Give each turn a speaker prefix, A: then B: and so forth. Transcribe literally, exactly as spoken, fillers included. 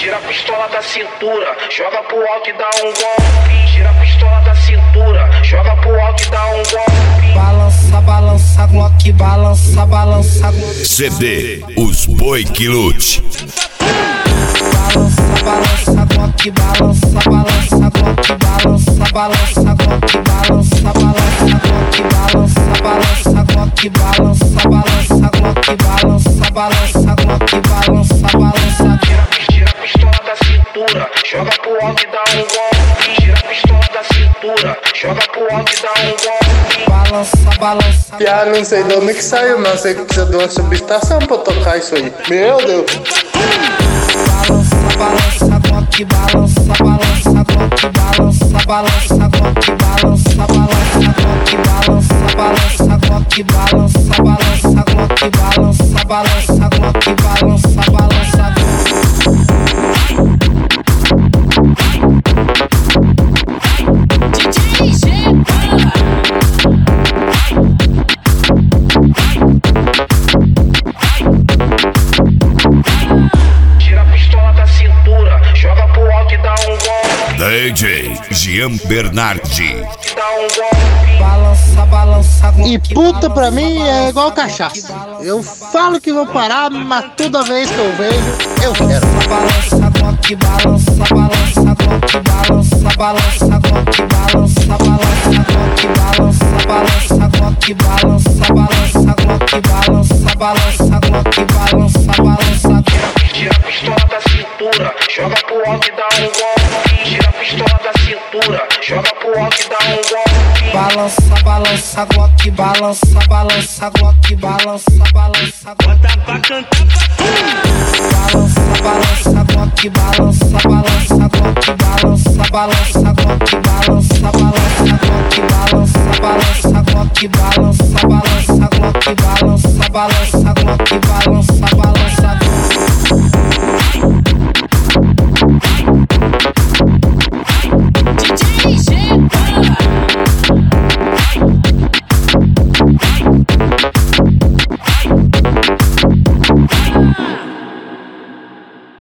A: Tira a pistola da cintura, joga pro alto e dá um golpe. Tira a pistola da cintura, joga pro alto e dá um golpe.
B: Balança, balança, Glock, balança, balança.
C: C D Os Boi que Lute.
B: Balança, balança, Glock, balança, balança, Glock, balança, balança, Glock, balança, balança, Glock, balança, balança, Glock, balança, balança, Glock, balança, balança, Glock, balança, balança.
A: Tira a pistola da cintura, joga pro alto e dá um golpe. Tira a pistola da cintura, joga pro alto e dá um golpe.
B: Balança, balança.
D: Piá, não sei de onde que saiu, não sei que precisa de uma subestação pra tocar isso aí. Meu Deus.
B: Balança, balança, Glock, balança, balança, Glock, balança, balança, Glock, balança, balança, Glock, balança, balança, Glock, balança, balança, Glock, balança, balança, Glock, balança, balança.
E: D J
A: Tira a pistola da cintura, joga pro alto e dá um golpe.
C: D J Jean Bernardi.
A: Dá um golpe.
B: Balança, balança, Glock,
F: E puta pra mim é
B: balança,
F: igual
B: Glock,
F: cachaça.
B: balança,
F: Eu falo que vou parar, mas toda vez que eu vejo, eu quero.
B: balança, Glock, balança, balança, Glock, balança, balança, Glock, balança, balança, Glock, balança, balança, Glock, balança, balança, Glock, balança, balança, Glock, balança, balança.
A: Tira a pistola da cintura, joga pro alto e dá um golpe. Tira a pistola da cintura, joga pro alto e dá um golpe.
B: Balança, balança, Glock, balança, balança, Glock, balança, balança,
A: Bota pra cantar
B: balança, balança, Glock, balança, balança, Glock, balança, balança, Glock, balança, balança, Glock, balança, balança, Glock, balança, balança, Glock, balança, balança, Glock, balança.